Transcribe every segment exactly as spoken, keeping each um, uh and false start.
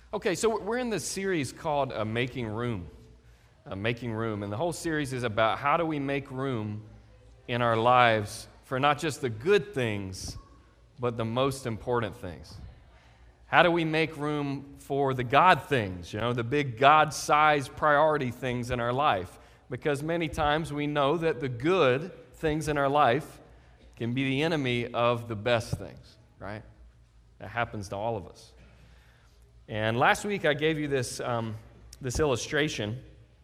Okay, so we're in this series called uh, Making Room. Uh, Making Room. And the whole series is about how do we make room in our lives for not just the good things, but the most important things. How do we make room for the God things, you know, the big God-sized priority things in our life? Because many times we know that the good things in our life can be the enemy of the best things, right? That happens to all of us. And last week I gave you this um, this illustration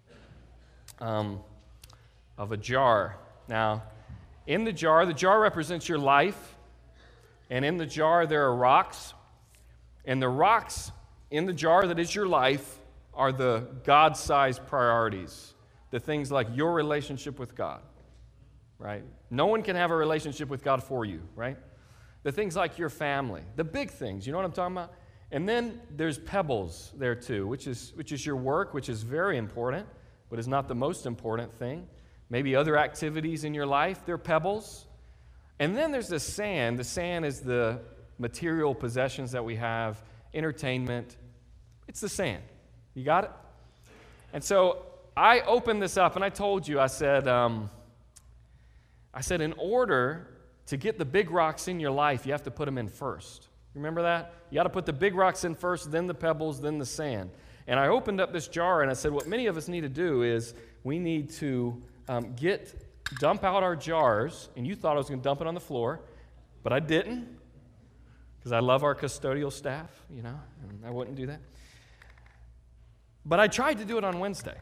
um, of a jar. Now, in the jar, the jar represents your life, and in the jar there are rocks, and the rocks in the jar that is your life are the God-sized priorities, the things like your relationship with God, right? No one can have a relationship with God for you, right? The things like your family, the big things, you know what I'm talking about? And then there's pebbles there too, which is which is your work, which is very important, but is not the most important thing. Maybe other activities in your life, they're pebbles. And then there's the sand. The sand is the material possessions that we have, entertainment. It's the sand. You got it? And so I opened this up and I told you, I said, um, I said, in order to get the big rocks in your life, you have to put them in first. Remember that? You got to put the big rocks in first, then the pebbles, then the sand. And I opened up this jar and I said, what many of us need to do is we need to um, get, dump out our jars. And you thought I was going to dump it on the floor, but I didn't, because I love our custodial staff, you know, and I wouldn't do that. But I tried to do it on Wednesday.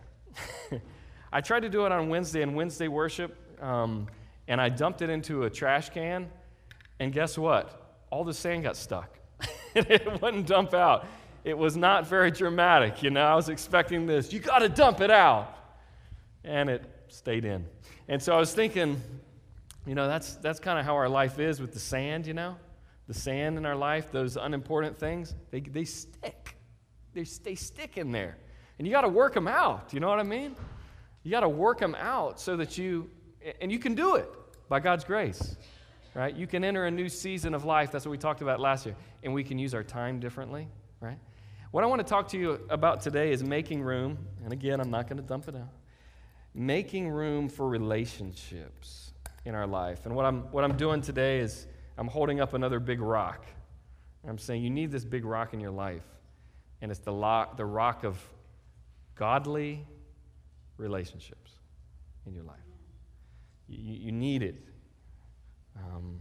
I tried to do it on Wednesday in Wednesday worship, um, and I dumped it into a trash can, and guess what? All the sand got stuck. It wouldn't dump out. It was not very dramatic, you know. I was expecting this, you got to dump it out. And it stayed in. And so I was thinking, you know, that's that's kind of how our life is with the sand, you know. The sand in our life, those unimportant things, they they stick. They, they stick in there. And you got to work them out, you know what I mean? You got to work them out so that you, and you can do it by God's grace. Right? You can enter a new season of life. That's what we talked about last year. And we can use our time differently, right? What I want to talk to you about today is making room. And again, I'm not going to dump it out. Making room for relationships in our life. And what I'm what I'm doing today is I'm holding up another big rock. I'm saying you need this big rock in your life. And it's the rock, the rock of godly relationships in your life. You, you need it. Um,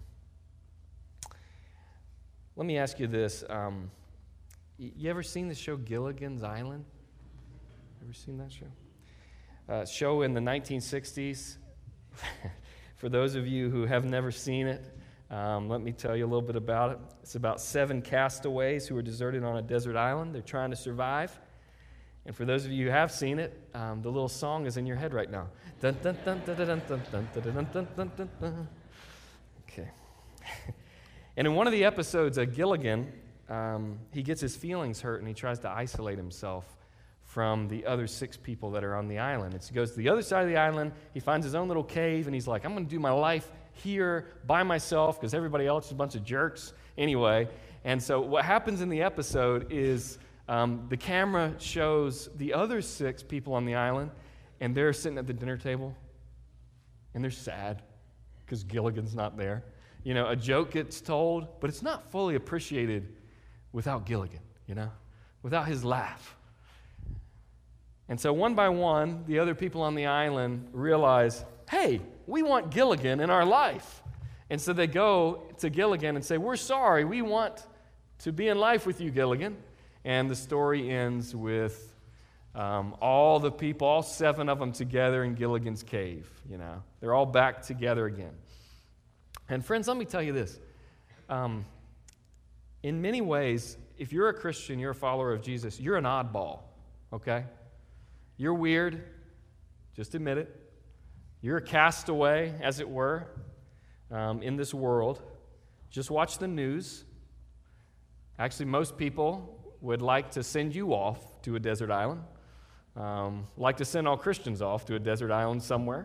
let me ask you this. Um, you ever seen the show Gilligan's Island? Ever seen that show? Uh, show in the nineteen sixties. For those of you who have never seen it, um, let me tell you a little bit about it. It's about seven castaways who are deserted on a desert island. They're trying to survive. And for those of you who have seen it, um, the little song is in your head right now. Dun, dun, dun, dun, dun, dun, dun, dun, dun, dun, dun, dun, dun. Okay. And in one of the episodes, uh, Gilligan, um, he gets his feelings hurt and he tries to isolate himself from the other six people that are on the island. And so he goes to the other side of the island, he finds his own little cave, and he's like, I'm going to do my life here by myself because everybody else is a bunch of jerks anyway. And so what happens in the episode is um, the camera shows the other six people on the island, and they're sitting at the dinner table, and they're sad because Gilligan's not there. You know, a joke gets told, but it's not fully appreciated without Gilligan, you know, without his laugh. And so one by one, the other people on the island realize, hey, we want Gilligan in our life. And so they go to Gilligan and say, we're sorry, we want to be in life with you, Gilligan. And the story ends with Um, all the people, all seven of them together in Gilligan's cave, you know. They're all back together again. And friends, let me tell you this. Um, in many ways, if you're a Christian, you're a follower of Jesus, you're an oddball, okay? You're weird. Just admit it. You're a castaway, as it were, um, in this world. Just watch the news. Actually, most people would like to send you off to a desert island. Um, like to send all Christians off to a desert island somewhere.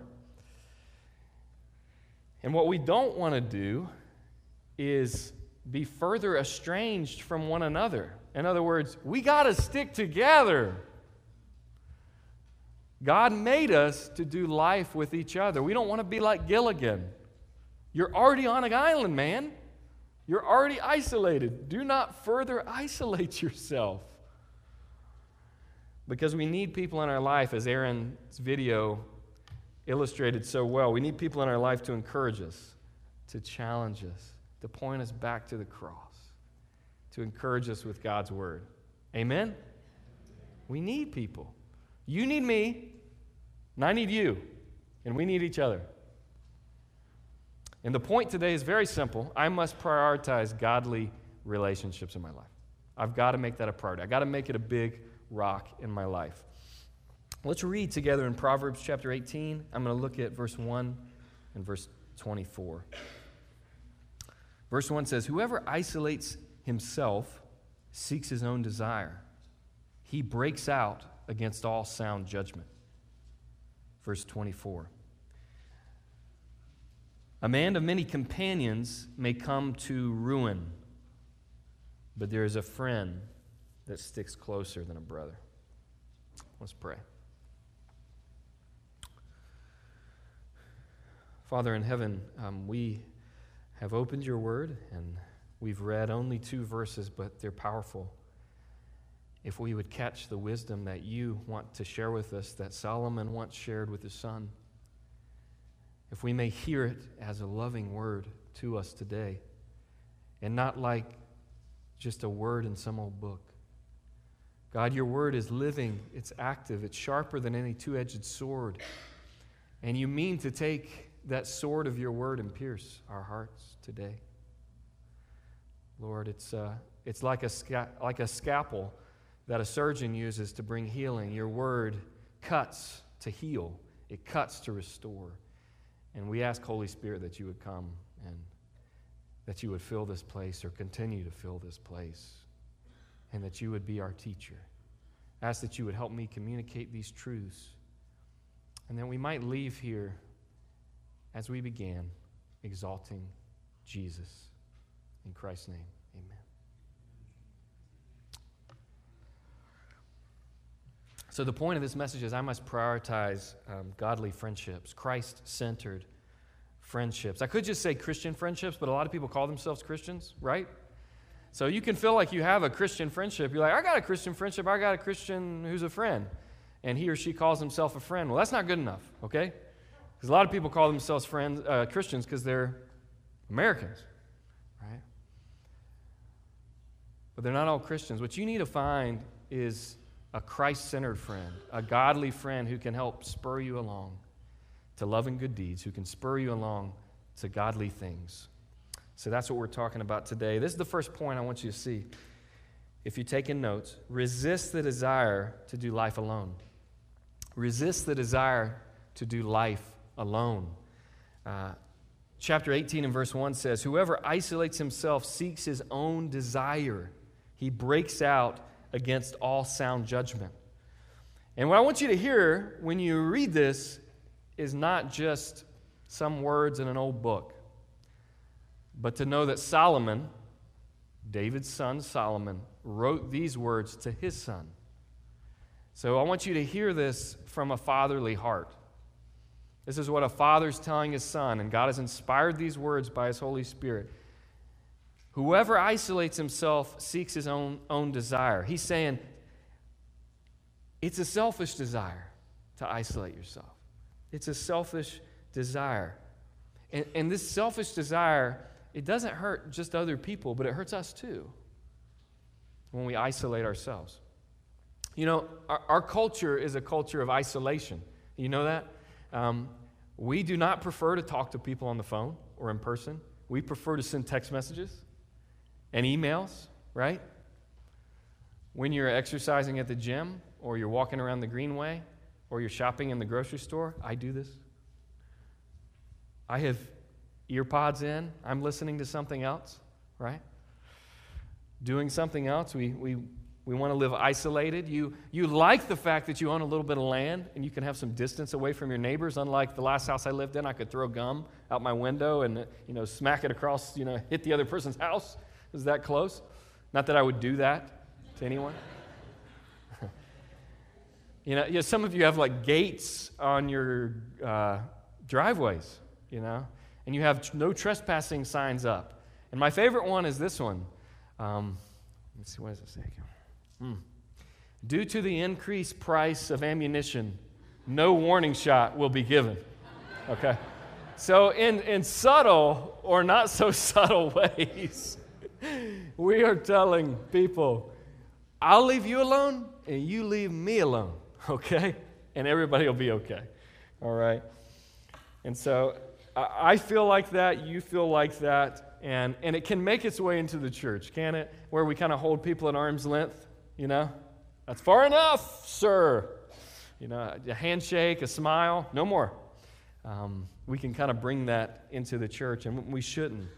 And what we don't want to do is be further estranged from one another In other words, we got to stick together. God made us to do life with each other. We don't want to be like Gilligan. You're already on an island, man. You're already isolated. Do not further isolate yourself. Because we need people in our life, as Aaron's video illustrated so well. We need people in our life to encourage us, to challenge us, to point us back to the cross, to encourage us with God's word. Amen? We need people. You need me, and I need you, and we need each other. And the point today is very simple. I must prioritize godly relationships in my life. I've got to make that a priority. I've got to make it a big rock in my life. Let's read together in Proverbs chapter eighteen. I'm going to look at verse one and verse twenty-four. Verse one says, "Whoever isolates himself seeks his own desire. He breaks out against all sound judgment." Verse twenty-four. "A man of many companions may come to ruin, but there is a friend that sticks closer than a brother." Let's pray. Father in heaven, um, we have opened your word, and we've read only two verses, but they're powerful. If we would catch the wisdom that you want to share with us, that Solomon once shared with his son, if we may hear it as a loving word to us today, and not like just a word in some old book. God, your word is living, it's active, it's sharper than any two-edged sword, and you mean to take that sword of your word and pierce our hearts today. Lord, it's uh, it's like a sca- like a scalpel that a surgeon uses to bring healing. Your word cuts to heal. It cuts to restore. And we ask, Holy Spirit, that you would come and that you would fill this place or continue to fill this place, and that you would be our teacher. Ask that you would help me communicate these truths, and that we might leave here as we began, exalting Jesus. In Christ's name, amen. So the point of this message is I must prioritize um, godly friendships, Christ-centered friendships. I could just say Christian friendships, but a lot of people call themselves Christians, right? So you can feel like you have a Christian friendship. You're like, I got a Christian friendship. I got a Christian who's a friend. And he or she calls himself a friend. Well, that's not good enough, okay? Because a lot of people call themselves friends, uh, Christians because they're Americans, right? But they're not all Christians. What you need to find is a Christ-centered friend, a godly friend who can help spur you along to love and good deeds, who can spur you along to godly things. So that's what we're talking about today. This is the first point I want you to see. If you're taking notes, resist the desire to do life alone. Resist the desire to do life alone. Uh, chapter eighteen and verse one says, "Whoever isolates himself seeks his own desire. He breaks out against all sound judgment." And what I want you to hear when you read this is not just some words in an old book, but to know that Solomon, David's son Solomon, wrote these words to his son. So I want you to hear this from a fatherly heart. This is what a father's telling his son, and God has inspired these words by his Holy Spirit. Whoever isolates himself seeks his own, own desire. He's saying it's a selfish desire to isolate yourself. It's a selfish desire. And, and this selfish desire, it doesn't hurt just other people, but it hurts us too when we isolate ourselves. You know, our, our culture is a culture of isolation. You know that? Um, we do not prefer to talk to people on the phone or in person. We prefer to send text messages and emails, right? When you're exercising at the gym, or you're walking around the greenway, or you're shopping in the grocery store, I do this. I have ear pods in. I'm listening to something else, right? Doing something else. We we we want to live isolated. You you like the fact that you own a little bit of land and you can have some distance away from your neighbors. Unlike the last house I lived in, I could throw gum out my window and you know smack it across, you know, hit the other person's house. It was that close. Not that I would do that, to anyone? you know, you know, some of you have like gates on your uh, driveways, you know, and you have no trespassing signs up. And my favorite one is this one. Um, let's see, what does it say? Hmm. Due to the increased price of ammunition, no warning shot will be given. Okay? So in, in subtle or not so subtle ways, we are telling people, I'll leave you alone and you leave me alone, okay? And everybody will be okay, all right? And so I, I feel like that, you feel like that, and, and it can make its way into the church, can it? Where we kind of hold people at arm's length, you know? That's far enough, sir. You know, a handshake, a smile, no more. Um, we can kind of bring that into the church, and we shouldn't.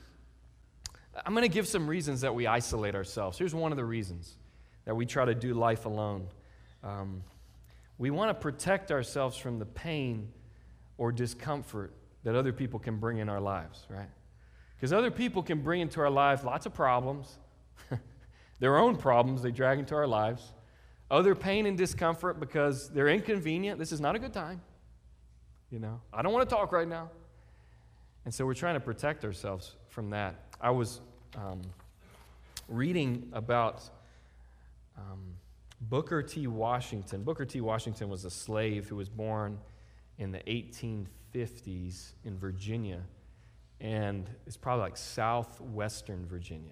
I'm going to give some reasons that we isolate ourselves. Here's one of the reasons that we try to do life alone. Um, we want to protect ourselves from the pain or discomfort that other people can bring in our lives, right? Because other people can bring into our lives lots of problems, their own problems they drag into our lives, other pain and discomfort because they're inconvenient. This is not a good time. You know, I don't want to talk right now. And so we're trying to protect ourselves from that. I was um, reading about um, Booker T. Washington. Booker T. Washington was a slave who was born in the eighteen fifties in Virginia, and it's probably like southwestern Virginia.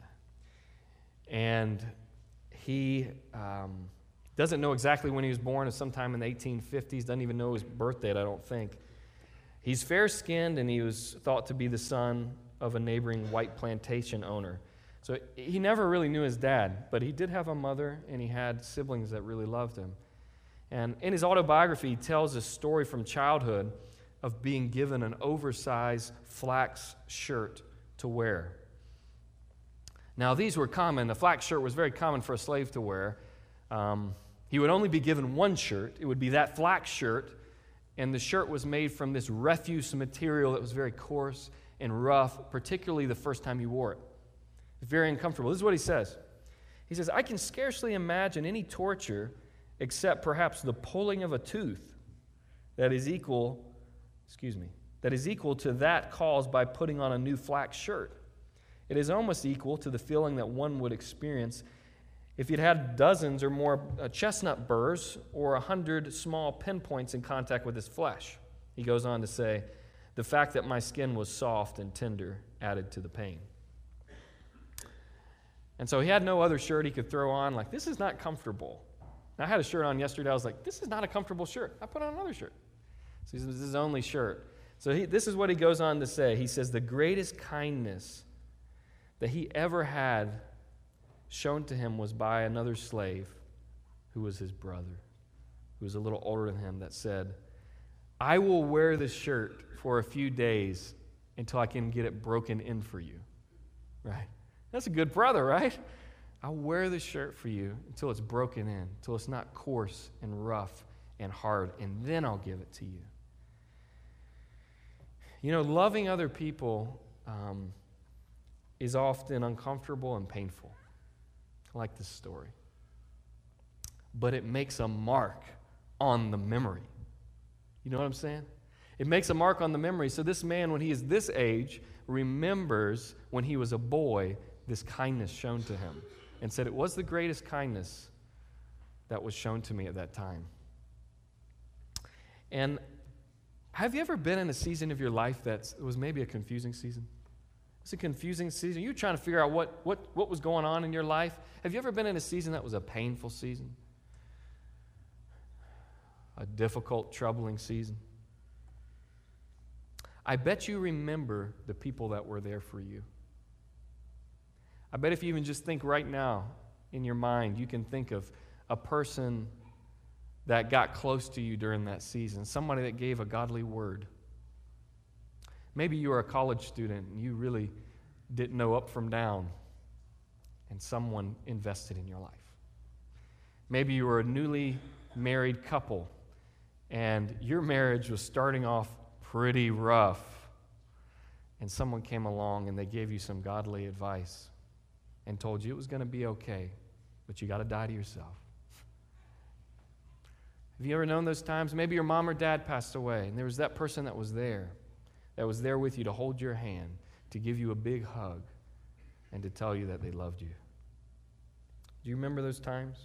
And he um, doesn't know exactly when he was born. It's sometime in the eighteen fifties. Doesn't even know his birth date, I don't think. He's fair-skinned, and he was thought to be the son of a neighboring white plantation owner. So he never really knew his dad, but he did have a mother, and he had siblings that really loved him. And in his autobiography, he tells a story from childhood of being given an oversized flax shirt to wear. Now, these were common. The flax shirt was very common for a slave to wear. Um, he would only be given one shirt. It would be that flax shirt, and the shirt was made from this refuse material that was very coarse and rough, particularly the first time he wore it. Very uncomfortable. This is what he says. He says, I can scarcely imagine any torture except perhaps the pulling of a tooth that is equal, excuse me, that is equal to that caused by putting on a new flax shirt. It is almost equal to the feeling that one would experience if he'd had dozens or more uh, chestnut burrs or a hundred small pinpoints in contact with his flesh. He goes on to say, the fact that my skin was soft and tender added to the pain. And so he had no other shirt he could throw on. Like, this is not comfortable. I had a shirt on yesterday. I was like, this is not a comfortable shirt. I put on another shirt. So he says, this is his only shirt. So he, this is what he goes on to say. He says, the greatest kindness that he ever had shown to him was by another slave who was his brother, who was a little older than him, that said, I will wear this shirt for a few days until I can get it broken in for you. Right? That's a good brother, right? I'll wear this shirt for you until it's broken in, until it's not coarse and rough and hard, and then I'll give it to you. You know, loving other people um, is often uncomfortable and painful. I like this story. But it makes a mark on the memory. You know what I'm saying? It makes a mark on the memory. So this man, when he is this age, remembers when he was a boy, this kindness shown to him, and said, it was the greatest kindness that was shown to me at that time. And have you ever been in a season of your life that was maybe a confusing season? It's a confusing season. You were trying to figure out what, what, what was going on in your life. Have you ever been in a season that was a painful season? A difficult, troubling season? I bet you remember the people that were there for you. I bet if you even just think right now in your mind, you can think of a person that got close to you during that season, somebody that gave a godly word. Maybe you were a college student and you really didn't know up from down, and someone invested in your life. Maybe you were a newly married couple and your marriage was starting off pretty rough, and someone came along and they gave you some godly advice and told you it was going to be okay. but you got to die to yourself. Have you ever known those times? Maybe your mom or dad passed away, and there was that person that was there, that was there with you to hold your hand, to give you a big hug, and to tell you that they loved you. Do you remember those times?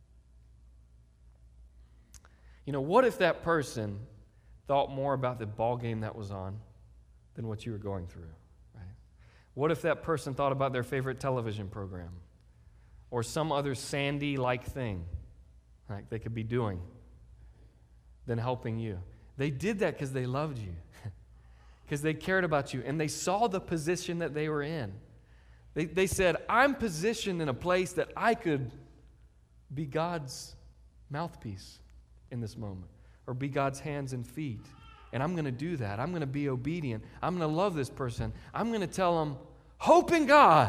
You know, what if that person thought more about the ball game that was on than what you were going through, right? What if that person thought about their favorite television program or some other Sandy-like thing like they could be doing than helping you? They did that because they loved you, because they cared about you, and they saw the position that they were in. They, they said, I'm positioned in a place that I could be God's mouthpiece in this moment, or be God's hands and feet. And I'm going to do that. I'm going to be obedient. I'm going to love this person. I'm going to tell them, hope in God.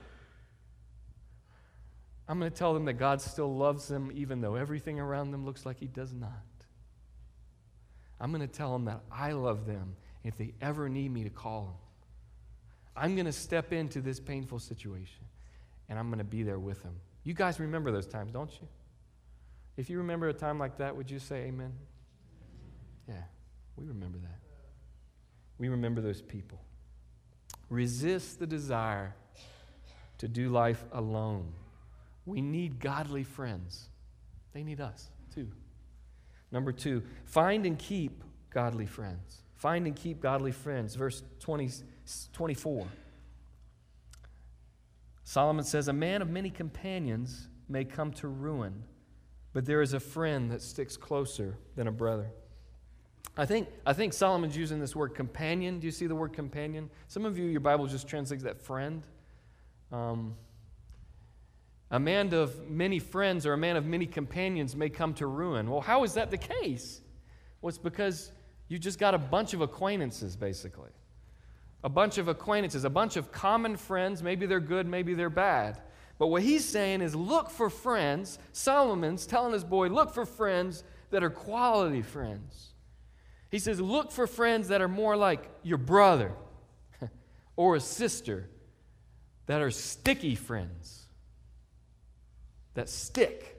I'm going to tell them that God still loves them even though everything around them looks like He does not. I'm going to tell them that I love them if they ever need me to call them. I'm going to step into this painful situation, and I'm going to be there with them. You guys remember those times, don't you? If you remember a time like that, would you say amen? Yeah, we remember that. We remember those people. Resist the desire to do life alone. We need godly friends. They need us, too. Number two, find and keep godly friends. Find and keep godly friends. Verse twenty, twenty-four. Solomon says, a man of many companions may come to ruin, but there is a friend that sticks closer than a brother. I think, I think Solomon's using this word companion. Do you see the word companion? Some of you, your Bible just translates that friend. Um, a man of many friends or a man of many companions may come to ruin. Well, how is that the case? Well, it's because you just got a bunch of acquaintances, basically. A bunch of acquaintances, a bunch of common friends. Maybe they're good, maybe they're bad. But what he's saying is look for friends. Solomon's telling his boy, look for friends that are quality friends. He says, look for friends that are more like your brother or a sister, that are sticky friends, that stick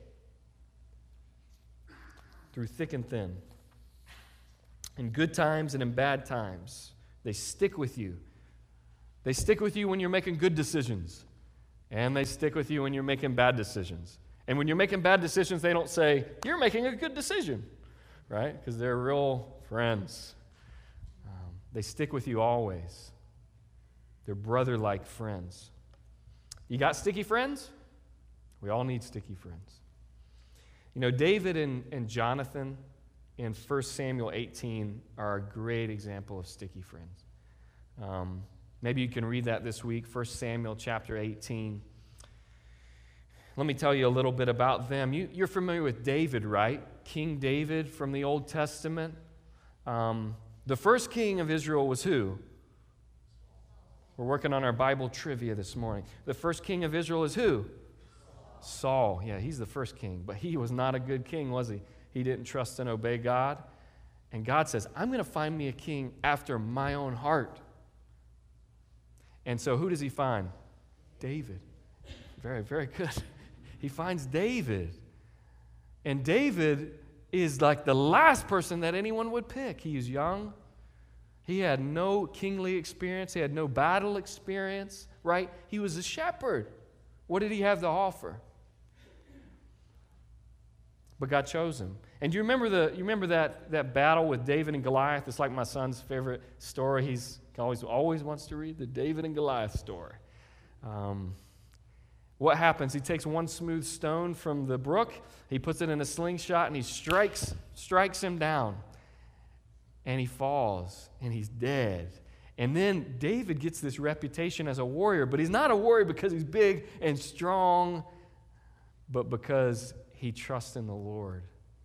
through thick and thin. In good times and in bad times, they stick with you. They stick with you when you're making good decisions, and they stick with you when you're making bad decisions. And when you're making bad decisions, they don't say, you're making a good decision, right? Because they're real friends. Um, they stick with you always. They're brother-like friends. You got sticky friends? We all need sticky friends. You know, David and, and Jonathan in First Samuel eighteen are a great example of sticky friends. Um, maybe you can read that this week, First Samuel chapter eighteen. Let me tell you a little bit about them. You, you're familiar with David, right? King David from the Old Testament. Um, the first king of Israel was who? We're working on our Bible trivia this morning. The first king of Israel is who? Saul. Yeah, he's the first king, but he was not a good king, was he? He didn't trust and obey God. And God says, I'm going to find me a king after my own heart. And so who does he find? David. Very, very good. He finds David. And David is like the last person that anyone would pick. He is young. He had no kingly experience. He had no battle experience, right? He was a shepherd. What did he have to offer? But God chose him. And do you remember the you remember that, that battle with David and Goliath? It's like my son's favorite story. He's always always wants to read the David and Goliath story. Um, what happens? He takes one smooth stone from the brook, he puts it in a slingshot, and he strikes strikes him down. And he falls, and he's dead. And then David gets this reputation as a warrior, but he's not a warrior because he's big and strong, but because he trusts in the Lord.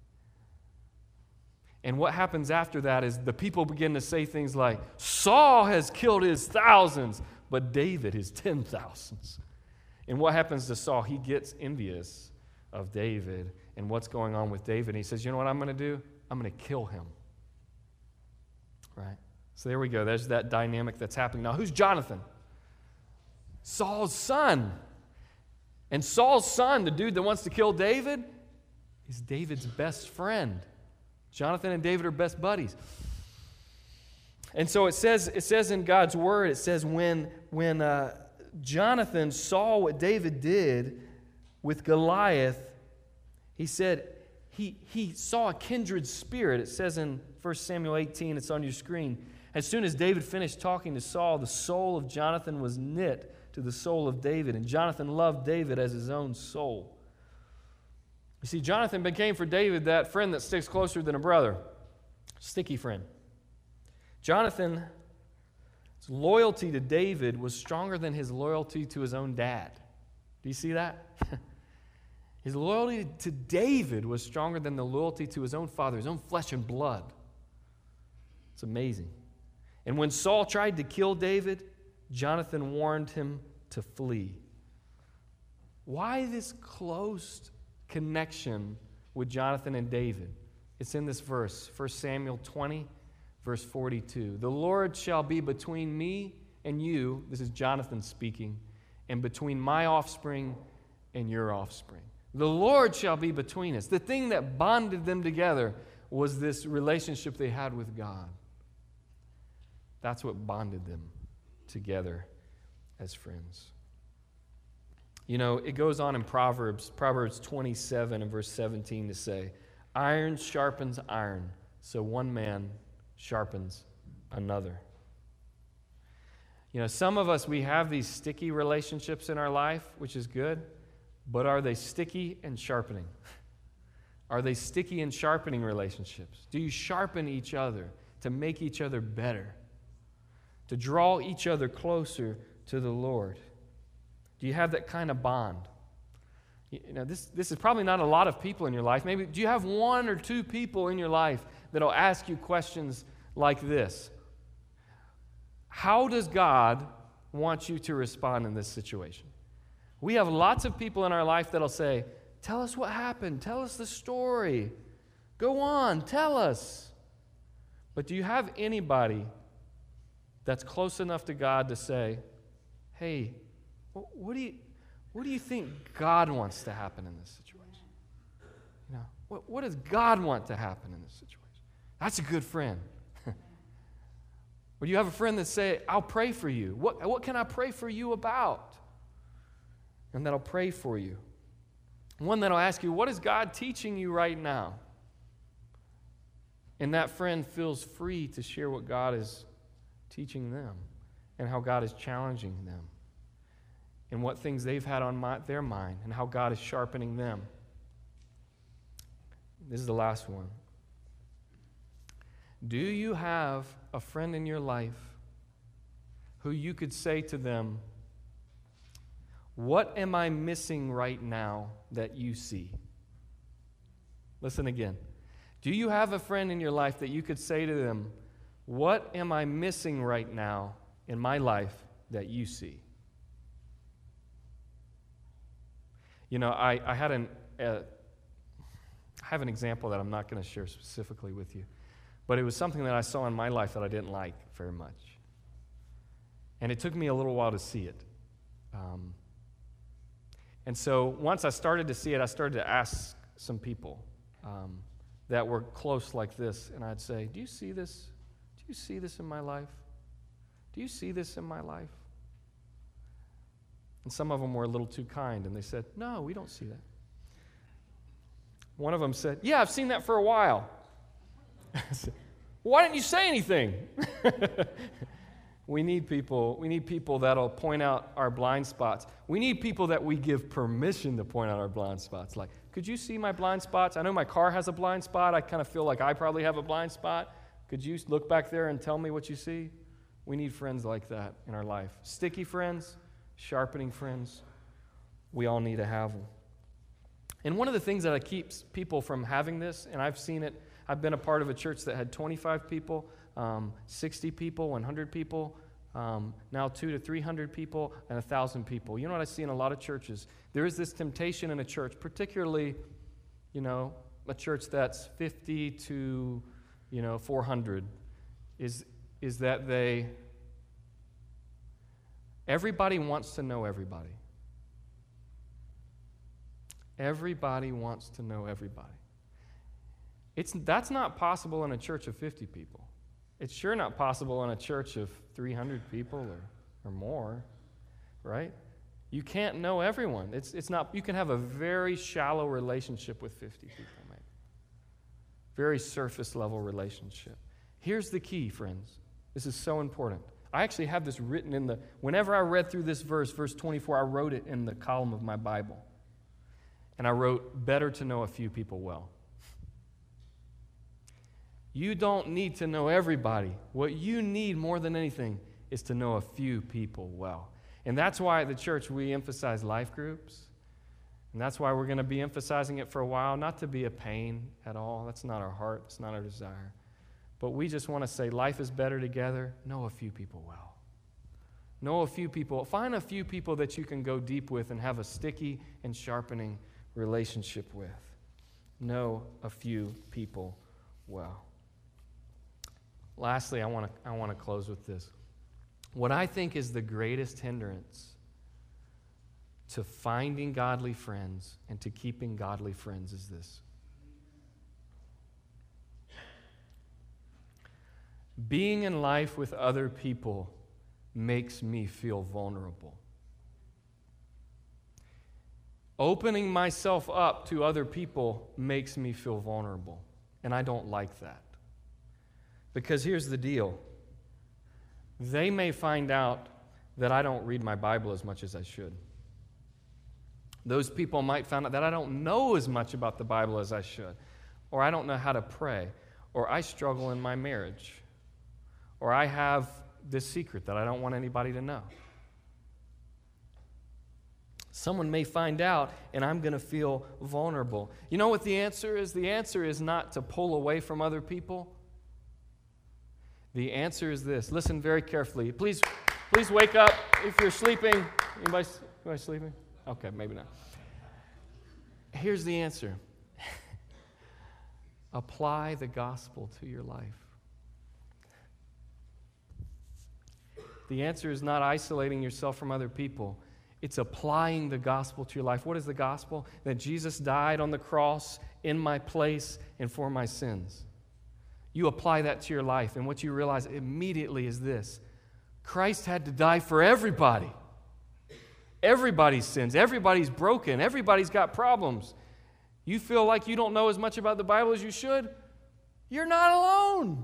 And what happens after that is the people begin to say things like, Saul has killed his thousands, but David his ten thousands. And what happens to Saul? He gets envious of David and what's going on with David. And he says, you know what I'm going to do? I'm going to kill him. Right? So there we go. There's that dynamic that's happening. Now, who's Jonathan? Saul's son. And Saul's son, the dude that wants to kill David, is David's best friend. Jonathan and David are best buddies. And so it says, it says in God's word, it says when, when uh, Jonathan saw what David did with Goliath, he said he, he saw a kindred spirit. It says in First Samuel eighteen, it's on your screen. As soon as David finished talking to Saul, the soul of Jonathan was knit to the soul of David, and Jonathan loved David as his own soul. You see, Jonathan became for David that friend that sticks closer than a brother, sticky friend. Jonathan's loyalty to David was stronger than his loyalty to his own dad. Do you see that? His loyalty to David was stronger than the loyalty to his own father, his own flesh and blood. It's amazing. And when Saul tried to kill David, Jonathan warned him to flee. Why this close connection with Jonathan and David? It's in this verse, First Samuel twenty, verse forty-two. The Lord shall be between me and you, this is Jonathan speaking, and between my offspring and your offspring. The Lord shall be between us. The thing that bonded them together was this relationship they had with God. That's what bonded them together as friends. You know, it goes on in Proverbs, Proverbs twenty-seven and verse seventeen to say, iron sharpens iron, so one man sharpens another. You know, some of us, we have these sticky relationships in our life, which is good, but are they sticky and sharpening? Are they sticky and sharpening relationships? Do you sharpen each other to make each other better? To draw each other closer to the Lord? Do you have that kind of bond? You know, this, this is probably not a lot of people in your life. Maybe, do you have one or two people in your life that will ask you questions like this? How does God want you to respond in this situation? We have lots of people in our life that'll say, tell us what happened. Tell us the story. Go on, tell us. But do you have anybody that's close enough to God to say, hey, what do you, what do you think God wants to happen in this situation? You know, what, what does God want to happen in this situation? That's a good friend. Or do you have a friend that say, I'll pray for you. What, what can I pray for you about? And that'll pray for you. One that'll ask you, what is God teaching you right now? And that friend feels free to share what God is teaching them and how God is challenging them and what things they've had on my, their mind and how God is sharpening them. This is the last one. Do you have a friend in your life who you could say to them, what am I missing right now that you see? Listen again. Do you have a friend in your life that you could say to them, what am I missing right now in my life that you see? You know, I, I had an, uh, I have an example that I'm not going to share specifically with you, but it was something that I saw in my life that I didn't like very much. And it took me a little while to see it. Um, and so once I started to see it, I started to ask some people um, that were close like this, and I'd say, do you see this? Do you see this in my life? Do you see this in my life? And some of them were a little too kind, and they said, no, we don't see that. One of them said, yeah, I've seen that for a while. I said, why didn't you say anything? We need people, we need people that'll point out our blind spots. We need people that we give permission to point out our blind spots. Like, could you see my blind spots? I know my car has a blind spot. I kind of feel like I probably have a blind spot. Could you look back there and tell me what you see? We need friends like that in our life. Sticky friends, sharpening friends. We all need to have them. And one of the things that keeps people from having this, and I've seen it, I've been a part of a church that had twenty-five people, um, sixty people, one hundred people, um, now two to three hundred people, and one thousand people. You know what I see in a lot of churches? There is this temptation in a church, particularly, you know, a church that's fifty to, you know, four hundred, is, is that they, everybody wants to know everybody. Everybody wants to know everybody. It's, that's not possible in a church of fifty people. It's sure not possible in a church of three hundred people or, or more, right? You can't know everyone. It's, it's not, you can have a very shallow relationship with fifty people, maybe. Very surface level relationship. Here's the key, friends. This is so important. I actually have this written in the, whenever I read through this verse, verse twenty-four, I wrote it in the column of my Bible. And I wrote, better to know a few people well. You don't need to know everybody. What you need more than anything is to know a few people well. And that's why at the church we emphasize life groups. And that's why we're going to be emphasizing it for a while, not to be a pain at all. That's not our heart. That's not our desire. But we just want to say life is better together. Know a few people well. Know a few people. Find a few people that you can go deep with and have a sticky and sharpening relationship with. Know a few people well. Lastly, I want to I want to close with this. What I think is the greatest hindrance to finding godly friends and to keeping godly friends is this. Being in life with other people makes me feel vulnerable. Opening myself up to other people makes me feel vulnerable, and I don't like that. Because here's the deal. They may find out that I don't read my Bible as much as I should. Those people might find out that I don't know as much about the Bible as I should, or I don't know how to pray, or I struggle in my marriage, or I have this secret that I don't want anybody to know. Someone may find out, and I'm going to feel vulnerable. You know what the answer is? The answer is not to pull away from other people. The answer is this. Listen very carefully. Please, please wake up if you're sleeping. Anybody, anybody sleeping? Okay, maybe not. Here's the answer. Apply the gospel to your life. The answer is not isolating yourself from other people. It's applying the gospel to your life. What is the gospel? That Jesus died on the cross in my place and for my sins. You apply that to your life, and what you realize immediately is this. Christ had to die for everybody. Everybody's sins. Everybody's broken. Everybody's got problems. You feel like you don't know as much about the Bible as you should? You're not alone.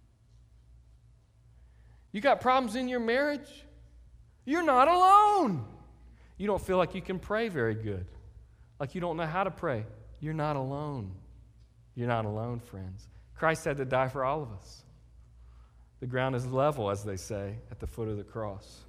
You got problems in your marriage? You're not alone. You don't feel like you can pray very good, like you don't know how to pray. You're not alone. You're not alone, friends. Christ had to die for all of us. The ground is level, as they say, at the foot of the cross.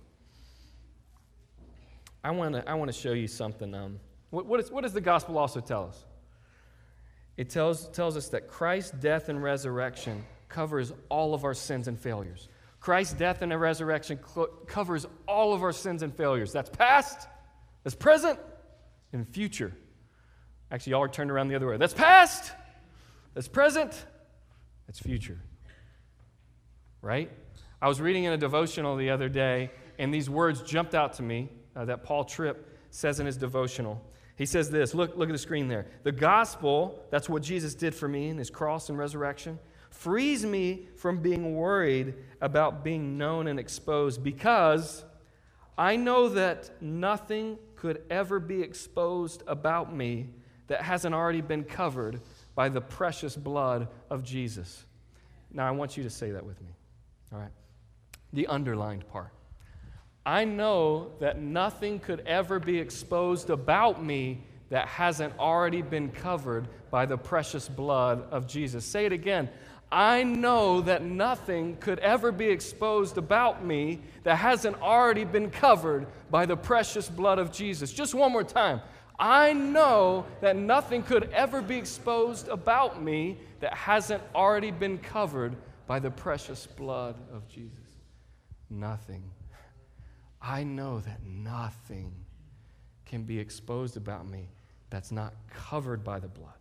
I want to I want to show you something. Um, what, what, is, what does the gospel also tell us? It tells, tells us that Christ's death and resurrection covers all of our sins and failures. Christ's death and resurrection cl- covers all of our sins and failures. That's past, that's present, and future. Actually, y'all are turned around the other way. That's past, that's present, that's future. Right? I was reading in a devotional the other day, and these words jumped out to me uh, that Paul Tripp says in his devotional. He says this, look, look at the screen there. The gospel, that's what Jesus did for me in his cross and resurrection, frees me from being worried about being known and exposed because I know that nothing could ever be exposed about me that hasn't already been covered by the precious blood of Jesus. Now, I want you to say that with me, all right? The underlined part. I know that nothing could ever be exposed about me that hasn't already been covered by the precious blood of Jesus. Say it again. I know that nothing could ever be exposed about me that hasn't already been covered by the precious blood of Jesus. Just one more time. I know that nothing could ever be exposed about me that hasn't already been covered by the precious blood of Jesus. Nothing. I know that nothing can be exposed about me that's not covered by the blood.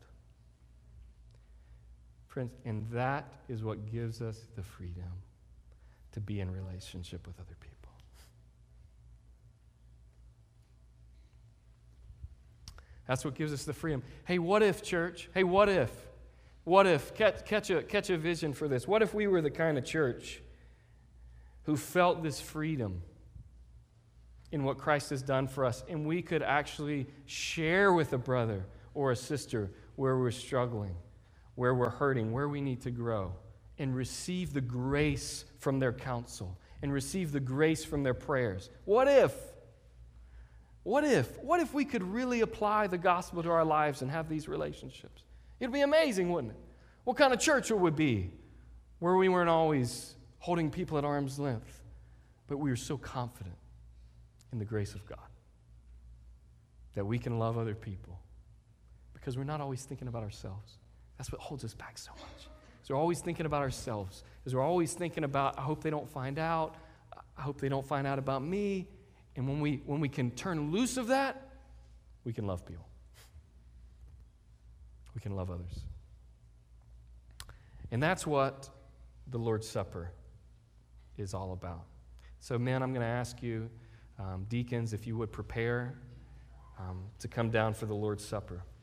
Friends, and that is what gives us the freedom to be in relationship with other people. That's what gives us the freedom. Hey, what if, church? Hey, what if? What if? Catch, catch, a, catch a vision for this. What if we were the kind of church who felt this freedom in what Christ has done for us, and we could actually share with a brother or a sister where we're struggling, where we're hurting, where we need to grow, and receive the grace from their counsel and receive the grace from their prayers? What if? What if? What if we could really apply the gospel to our lives and have these relationships? It'd be amazing, wouldn't it? What kind of church it would be where we weren't always holding people at arm's length, but we were so confident in the grace of God that we can love other people because we're not always thinking about ourselves. That's what holds us back so much. Is we're always thinking about ourselves. Is we're always thinking about, I hope they don't find out. I hope they don't find out about me. And when we when we can turn loose of that, we can love people. We can love others. And that's what the Lord's Supper is all about. So, men, I'm going to ask you, um, deacons, if you would prepare um, to come down for the Lord's Supper.